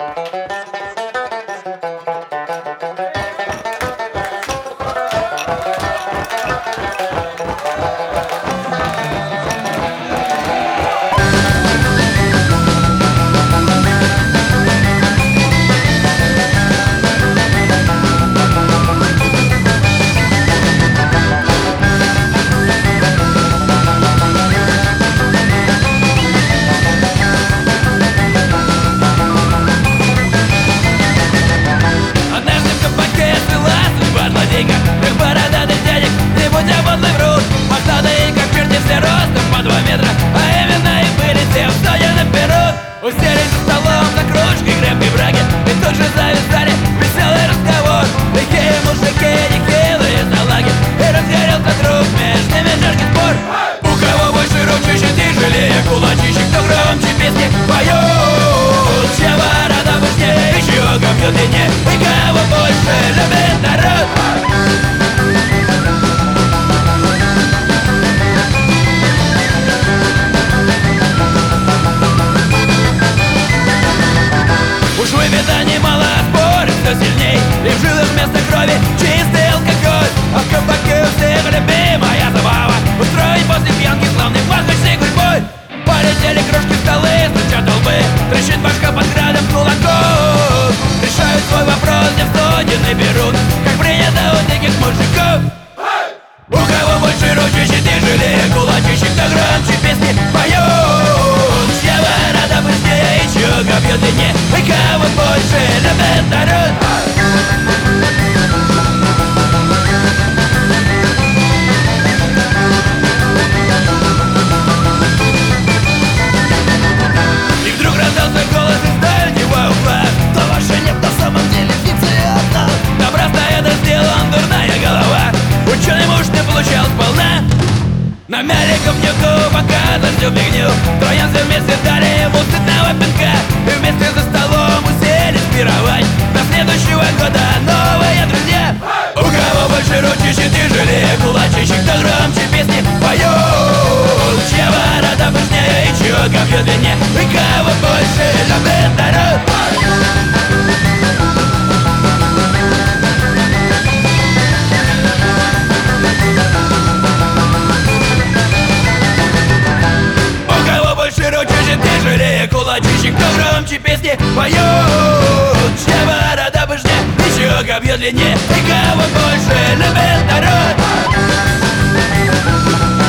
Как бородатый дядек, не будь ободный врут. Мохнатые, как черти, все ростом по 2 метра, а именно и были те, в стадии наперед. Уселись за столом за кружкой крепкой браги, и тут же завязали веселый разговор. Лихие мужики, нехилые салаги, и разгорелся друг между ними жаркий спор. У кого больше ручища тяжелее кулачища, кто громче песни поет, чья борода пышнее, и чье копье длиннее, и кого больше любит народ. Уж выпито немало, спорит все сильней, и в жилах вместо крови чистый алкоголь. А в кабаке у всех любимая забава — устроить после пьянки славный пахощный гурьбой. Полетели кружки, столы, стучат лбы, трещит башка под градом кулаков. Решают свой вопрос, где в студены берут, как принято у диких мужиков. У кого больше ручища тяжелее кулачища, кто громче песни поет, чья борода пышнее, и чье копье длиннее, и кого больше любит народ. И вдруг раздался голос из дальнего угла: то ваше нет на самом деле фикция одна. Напрасно это сделан, дурная голова, ученый муж не получал сполна. Намяли говнюку показать всю фигню, троянцы вместе дали ему стыдного пинка, и вместе за столом уселись пировать. До следующего года новые друзья. У кого больше ручища тяжелее кулачища, кто громче песни поет, чья борода пышнее, и чье копье длиннее, и кого больше любит народ. Тяжелее кулачища, кто громче песни поет, чья борода пышнее, и чье копье длиннее, и кого больше любит народ.